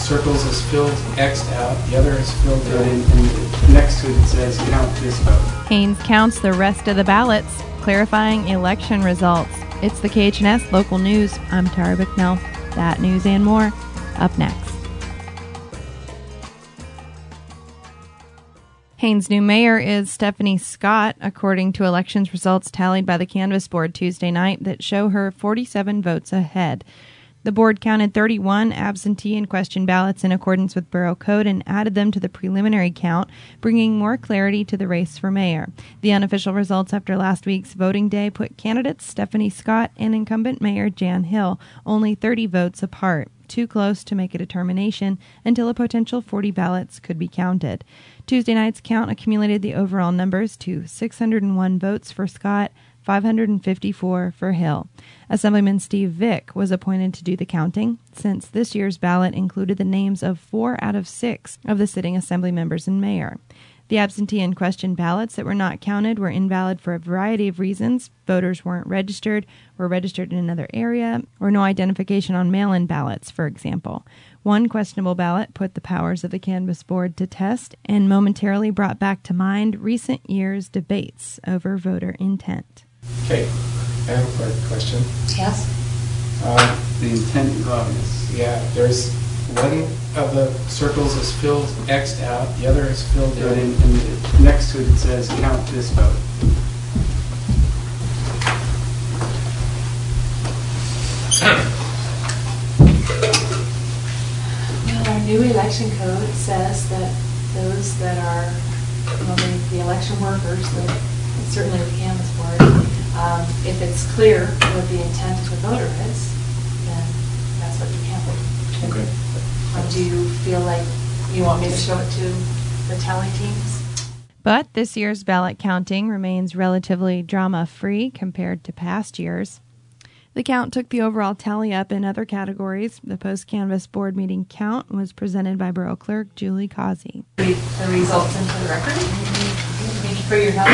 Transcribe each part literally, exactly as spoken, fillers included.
circles is filled, X'd out, the other is filled in. And, and next to it it says count this vote. Haines counts the rest of the ballots, clarifying election results. It's the K H N S Local News. I'm Tara Bicknell. That news and more up next. Haines' new mayor is Stephanie Scott, according to elections results tallied by the Canvass Board Tuesday night that show her forty-seven votes ahead. The board counted thirty-one absentee and question ballots in accordance with Borough Code and added them to the preliminary count, bringing more clarity to the race for mayor. The unofficial results after last week's voting day put candidates Stephanie Scott and incumbent Mayor Jan Hill only thirty votes apart, too close to make a determination until a potential forty ballots could be counted. Tuesday night's count accumulated the overall numbers to six hundred one votes for Scott, five hundred fifty-four for Hill. Assemblyman Steve Vick was appointed to do the counting, since this year's ballot included the names of four out of six of the sitting assembly members and mayor. The absentee and question ballots that were not counted were invalid for a variety of reasons. Voters weren't registered, were registered in another area, or no identification on mail-in ballots, for example. One questionable ballot put the powers of the Canvass Board to test and momentarily brought back to mind recent years' debates over voter intent. Okay, I have a quick question. Yes? Uh, The intent is obvious. yeah, there's one of the circles is filled, X'd out, the other is filled And, in. and next to it it says count this vote. Well, our new election code says that those that are, well, the, the election workers, the, certainly the Canvass Board, um, if it's clear what the intent of the voter is, then that's what you count. Okay. Or do you feel like you want me to show it to the tally teams? But this year's ballot counting remains relatively drama-free compared to past years. The count took the overall tally up in other categories. The post-Canvass Board meeting count was presented by Borough Clerk Julie Causey. Read the results into the record. Thank you for your help.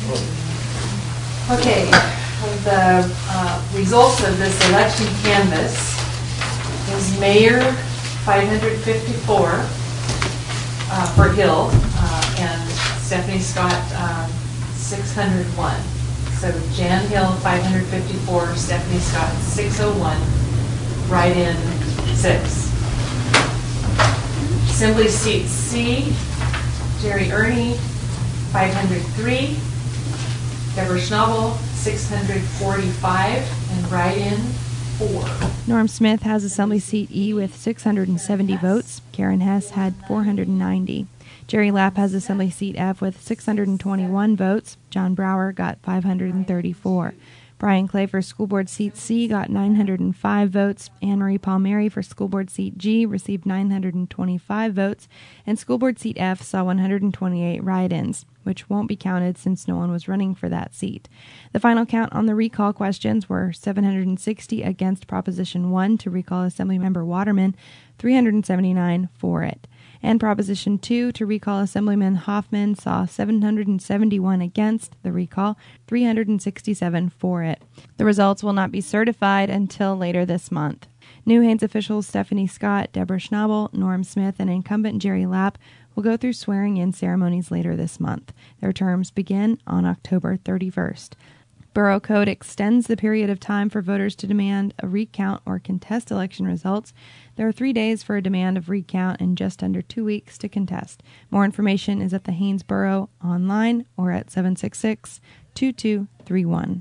Okay, the uh, results of this election canvass is Mayor five hundred fifty-four uh, for Hill uh, and Stephanie Scott um, six hundred one. So Jan Hill five hundred fifty-four, Stephanie Scott six oh one, write-in six. Assembly seat C, Jerry Ernie five hundred three, Deborah Schnabel six hundred forty-five, and write-in four. Norm Smith has Assembly Seat E with six hundred seventy votes. Karen Hess had four hundred ninety. Jerry Lapp has Assembly Seat F with six hundred twenty-one votes. John Brower got five hundred thirty-four. Brian Clay for School Board Seat C got nine hundred five votes. Anne Marie Palmieri for School Board Seat G received nine hundred twenty-five votes. And School Board Seat F saw one hundred twenty-eight write-ins, which won't be counted since no one was running for that seat. The final count on the recall questions were seven hundred sixty against Proposition one to recall Assemblymember Waterman, three hundred seventy-nine for it. And Proposition two to recall Assemblyman Hoffman saw seven hundred seventy-one against the recall, three hundred sixty-seven for it. The results will not be certified until later this month. New Haines officials Stephanie Scott, Deborah Schnabel, Norm Smith, and incumbent Jerry Lapp will go through swearing-in ceremonies later this month. Their terms begin on October thirty-first. Borough Code extends the period of time for voters to demand a recount or contest election results. There are three days for a demand of recount and just under two weeks to contest. More information is at the Haines Borough online or at seven six six, two two three one.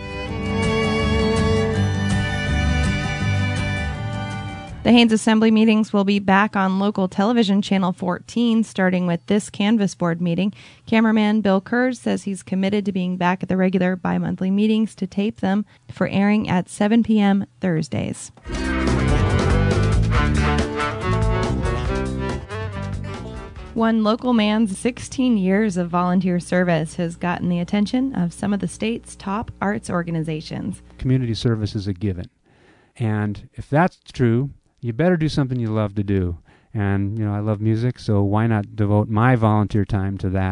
The Haines Assembly meetings will be back on local television channel fourteen, starting with this Canvass Board meeting. Cameraman Bill Kurz says he's committed to being back at the regular bi-monthly meetings to tape them for airing at seven p.m. Thursdays. One local man's sixteen years of volunteer service has gotten the attention of some of the state's top arts organizations. Community service is a given. And if that's true, you better do something you love to do. And, you know, I love music, so why not devote my volunteer time to that?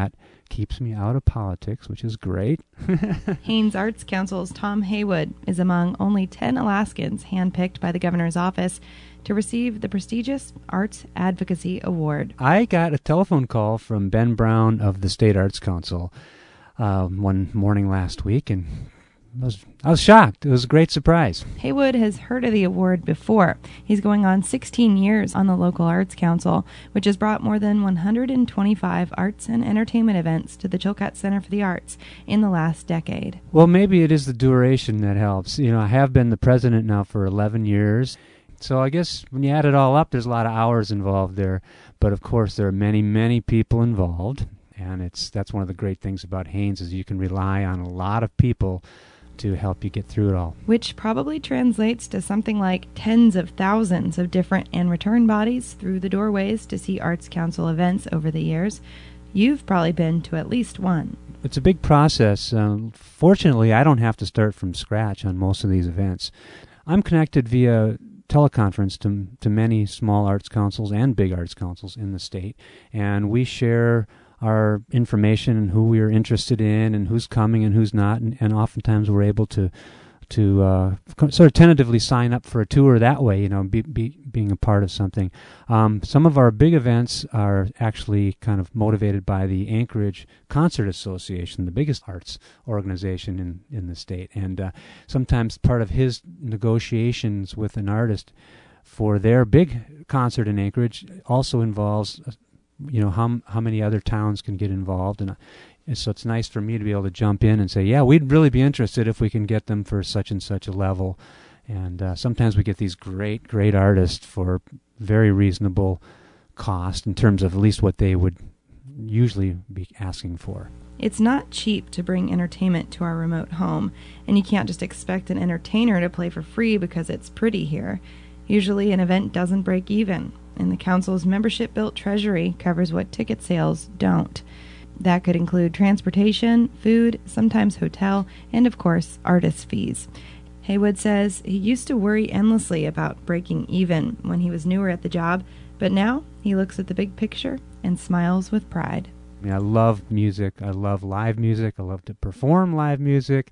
keeps me out of politics, which is great. Haines Arts Council's Tom Haywood is among only ten Alaskans handpicked by the governor's office to receive the prestigious Arts Advocacy Award. I got a telephone call from Ben Brown of the State Arts Council uh, one morning last week, and I was, I was shocked. It was a great surprise. Haywood has heard of the award before. He's going on sixteen years on the local Arts Council, which has brought more than one hundred twenty-five arts and entertainment events to the Chilkat Center for the Arts in the last decade. Well, maybe it is the duration that helps. You know, I have been the president now for eleven years, so I guess when you add it all up, there's a lot of hours involved there. But of course, there are many, many people involved, and it's that's one of the great things about Haines is you can rely on a lot of people to help you get through it all. Which probably translates to something like tens of thousands of different and return bodies through the doorways to see Arts Council events over the years. You've probably been to at least one. It's a big process. Um, fortunately, I don't have to start from scratch on most of these events. I'm connected via teleconference to, to many small arts councils and big arts councils in the state, and we share our information and who we are interested in and who's coming and who's not, and, and oftentimes we're able to to uh, sort of tentatively sign up for a tour that way, you know, be, be, being a part of something. Um, some of our big events are actually kind of motivated by the Anchorage Concert Association, the biggest arts organization in, in the state, and uh, sometimes part of his negotiations with an artist for their big concert in Anchorage also involves uh, you know, how how many other towns can get involved, and, uh, and so it's nice for me to be able to jump in and say, yeah, we'd really be interested if we can get them for such and such a level. And uh, sometimes we get these great, great artists for very reasonable cost in terms of at least what they would usually be asking for. It's not cheap to bring entertainment to our remote home, and you can't just expect an entertainer to play for free because it's pretty here. Usually an event doesn't break even, and the council's membership-built treasury covers what ticket sales don't. That could include transportation, food, sometimes hotel, and of course, artist fees. Haywood says he used to worry endlessly about breaking even when he was newer at the job, but now he looks at the big picture and smiles with pride. I mean, I love music. I love live music. I love to perform live music.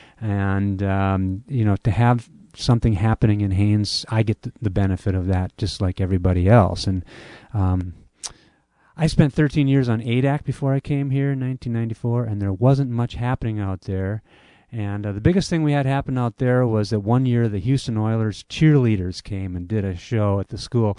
And, um, you know, to have something happening in Haines, I get the, the benefit of that just like everybody else. And um, I spent thirteen years on A D A C before I came here in nineteen ninety-four, and there wasn't much happening out there. And uh, the biggest thing we had happen out there was that one year the Houston Oilers cheerleaders came and did a show at the school.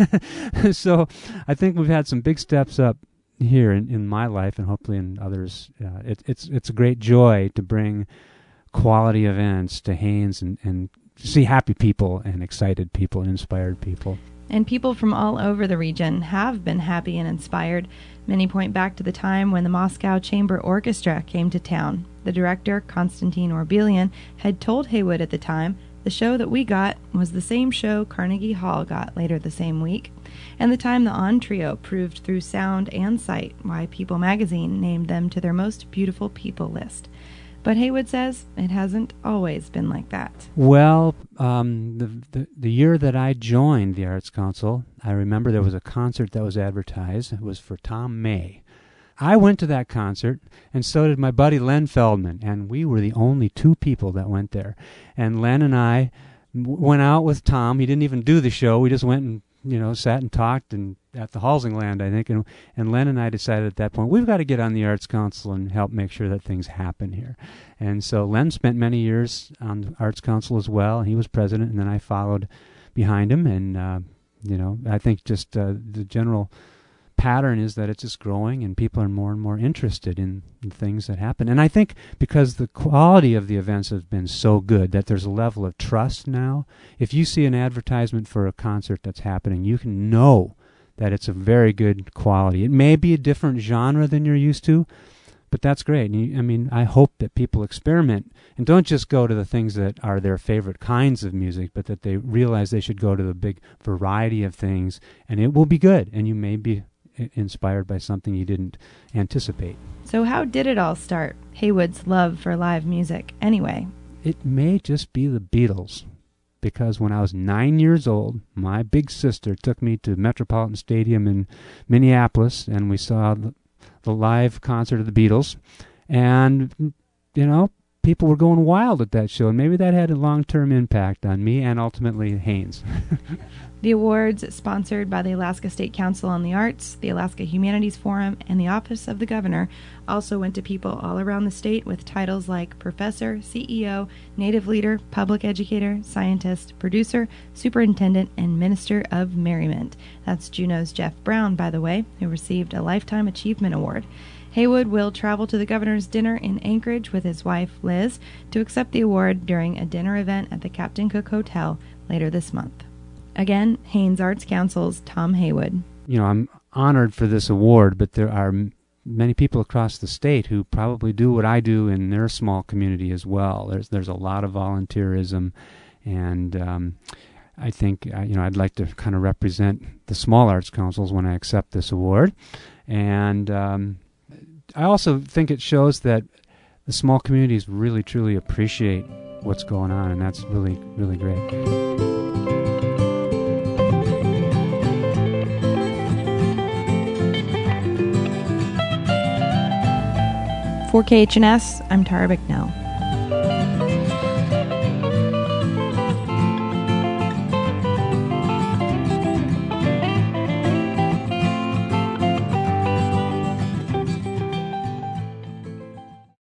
So I think we've had some big steps up here in, in my life, and hopefully in others. Uh, it, it's it's a great joy to bring quality events to Haines and, and see happy people and excited people and inspired people. And people from all over the region have been happy and inspired. Many point back to the time when the Moscow Chamber Orchestra came to town. The director, Konstantin Orbelian, had told Haywood at the time, the show that we got was the same show Carnegie Hall got later the same week, and the time the On Trio proved through sound and sight why People magazine named them to their most beautiful people list. But Haywood says it hasn't always been like that. Well, um, the, the the year that I joined the Arts Council, I remember there was a concert that was advertised. It was for Tom May. I went to that concert, and so did my buddy Len Feldman, and we were the only two people that went there. And Len and I w- went out with Tom. He didn't even do the show. We just went and, you know, sat and talked and at the Halsing Land, I think, and, and Len and I decided at that point, we've got to get on the Arts Council and help make sure that things happen here. And so Len spent many years on the Arts Council as well, and he was president, and then I followed behind him, and, uh, you know, I think just uh, the general pattern is that it's just growing, and people are more and more interested in, in things that happen. And I think because the quality of the events has been so good that there's a level of trust now. If you see an advertisement for a concert that's happening, you can know that it's a very good quality. It may be a different genre than you're used to, but that's great. And you, I mean, I hope that people experiment and don't just go to the things that are their favorite kinds of music, but that they realize they should go to the big variety of things, and it will be good, and you may be inspired by something you didn't anticipate. So how did it all start, Haywood's love for live music, anyway? It may just be the Beatles, because when I was nine years old, my big sister took me to Metropolitan Stadium in Minneapolis, and we saw the, the live concert of the Beatles, and, you know, people were going wild at that show, and maybe that had a long-term impact on me and ultimately Haynes. The awards, sponsored by the Alaska State Council on the Arts, the Alaska Humanities Forum, and the Office of the Governor, also went to people all around the state with titles like Professor, C E O, Native Leader, Public Educator, Scientist, Producer, Superintendent, and Minister of Merriment. That's Juneau's Jeff Brown, by the way, who received a Lifetime Achievement Award. Haywood will travel to the governor's dinner in Anchorage with his wife, Liz, to accept the award during a dinner event at the Captain Cook Hotel later this month. Again, Haynes Arts Council's Tom Haywood. You know, I'm honored for this award, but there are m- many people across the state who probably do what I do in their small community as well. There's there's a lot of volunteerism, and um, I think uh, you know I'd like to kind of represent the small arts councils when I accept this award, and um, I also think it shows that the small communities really truly appreciate what's going on, and that's really really great. For K H N S, I'm Tara Bicknell.